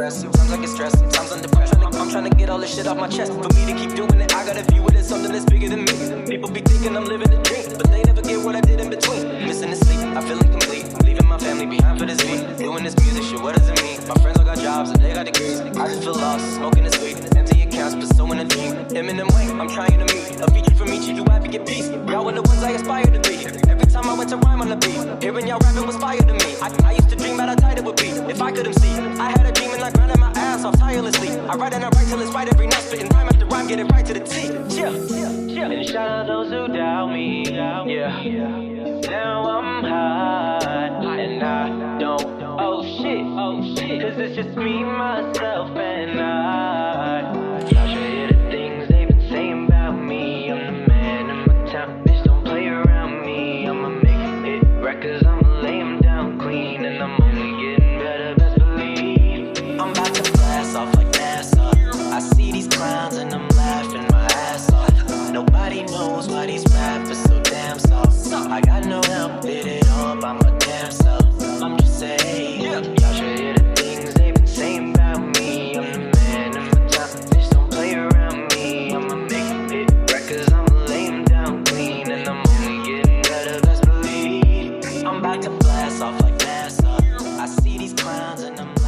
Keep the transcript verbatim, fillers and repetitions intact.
depressed. Sometimes I get stressed, sometimes I'm depressed. I'm trying to get all this shit off my chest. For me to keep doing it, I gotta view it as something that's bigger than me. People be thinking I'm living a dream, but they never get what I did in between. Missing the sleep, I feel incomplete. Leaving my family behind for this beat. Doing this music shit, what does it mean? My friends all got jobs and they got degrees. I just feel lost, smoking is sweet. Empty accounts, pursuing a dream. Eminem Wayne, I'm trying to meet. A feature from each of you, I get peace. Y'all were the ones I aspire to be. Every time I went to rhyme on the beat, hearing y'all rapping was fire to me. I, I used to dream about how tight it would be if I couldn't see. I had a dream and I grinded my ass off tirelessly. I write and I write till it's right every night, spitting rhyme after rhyme, get it right to the T. Yeah, yeah, yeah. And shout out those who doubt me. Yeah. Now I'm hot and I don't. Oh shit, oh shit. Cause it's just me, myself, and I. Y'all should hear the things they've been saying about me. I'm the man in my town. Bitch, don't play around me. I'ma make it right, cause I'ma lay 'em down clean. And I'm only getting better, best believe. I'm about to blast off like NASA. I see these clowns and I'm laughing my ass off. Nobody knows why these rappers so damn soft. I got no help, did it all by my damn self. I'm just saying, y'all should hear the things they've been saying about me. I'm the man in my town. Bitch, don't play around me. I'ma make it right, cause I'ma lay 'em down clean. And I'm only getting better, best believe. I'm about to blast off like NASA. I see these clowns and I'm